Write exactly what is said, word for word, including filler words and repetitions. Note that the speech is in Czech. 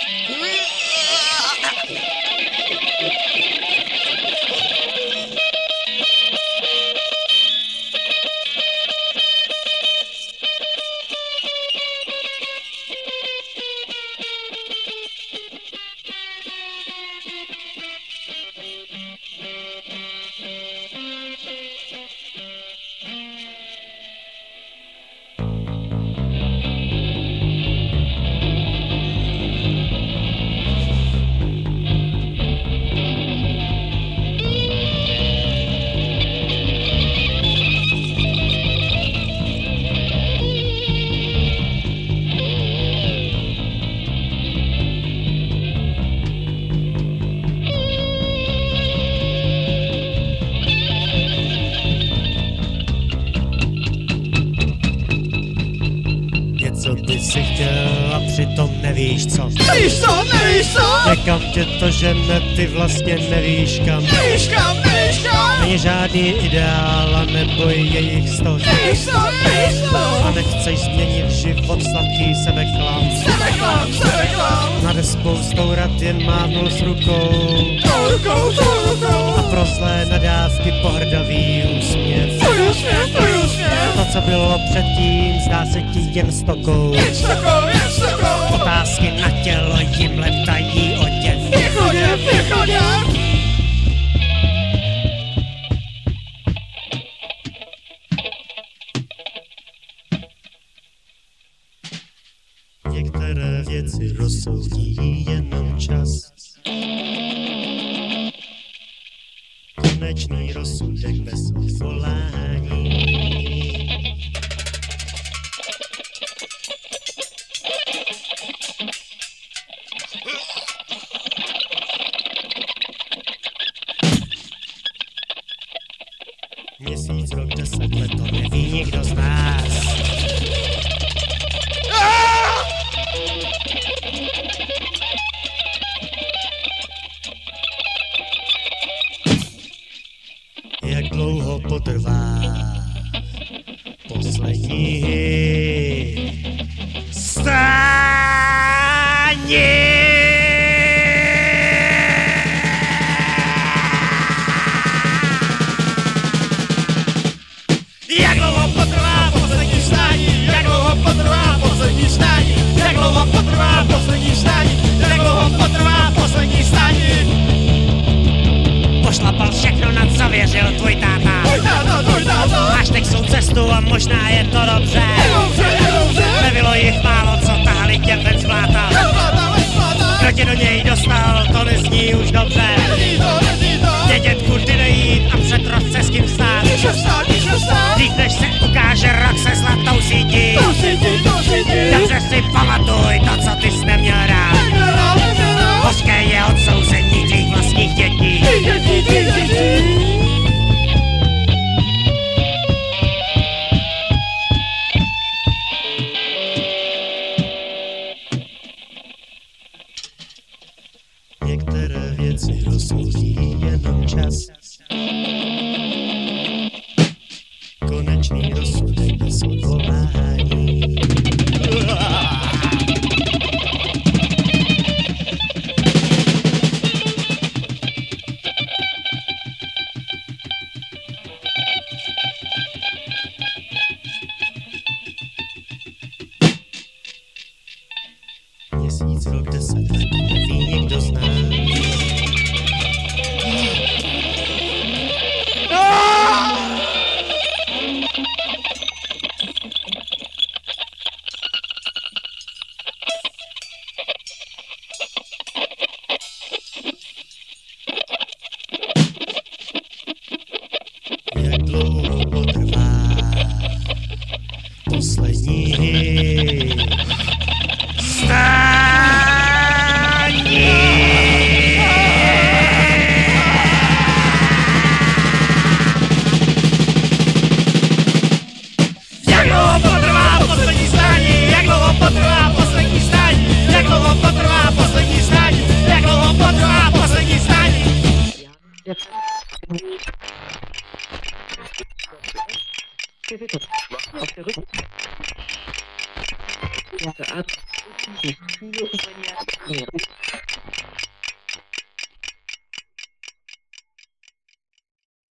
Co by si chtěl a přitom nevíš co. Nevíš co, nevíš co? Někam tě to žene, ty vlastně nevíš kam. Nevíš kam, nevíš kam? Není žádný ideál a neboj jejich sto. Nevíš co, nevíš co? A nechceš změnit život sladký sebeklam. Sebeklam, sebeklam. Nade spoustou rad jen mávnul s rukou. Tou rukou, tou rukou. A pro zlé nadávky pohrdavý úsměv. Tvůj úsměv, tvůj úsměv. To, co bylo předtím, zdá se ti jen stokou. Jen stokou, jen stokou. Otázky na tělo jim leptají oděv. Je choděv, je choděv. Některé věci rozsoudí jenom čas. Konečný rozsudek bez odvolání. Měsíc, rok, deset let, to neví nikdo z nás. Jak dlouho potrvá poslední stání? Jak dlouho potrvá poslední stání? Jak dlouho potrvá poslední stání? Jak dlouho potrvá poslední stání? Jak dlouho potrvá poslední stání? Pošlapal všechno, na co věřil tvůj táta. Tvůj táta, tvůj táta. Máš teď svou cestu a možná je to dobře. Je dobře, je dobře. Nebylo jich málo, co tahali tě ven z bláta. Kdo tě do něj dostal, to nezní už dobře. Nezní to, nezní to. Vědět, kudy nejít a před rozce s kým stát. Píše vstát, píše vstát. Dřív než se ukáže rok se zlatou sítí. To sítí, to sítí. Dobře si pamatuj to, co ty jsi neměl rád. Neměl rád, neměl rád. Hořké je odsouzení tvých vlastních dětí. Tvých dětí, tvých dětí. Některé věci rozsoudí jenom čas. Konečný rozsudek bez odvolání. Měsíc, rok, deset let, neví nikdo z nás. Jak dlouho potrvá poslední stání? Jak dlouho potrvá poslední stání? Jak dlouho potrvá poslední stání? Jak dlouho potrvá poslední stání? Jak dlouho potrvá poslední stání? Auf der Rücken. Ja, Ё, понятно.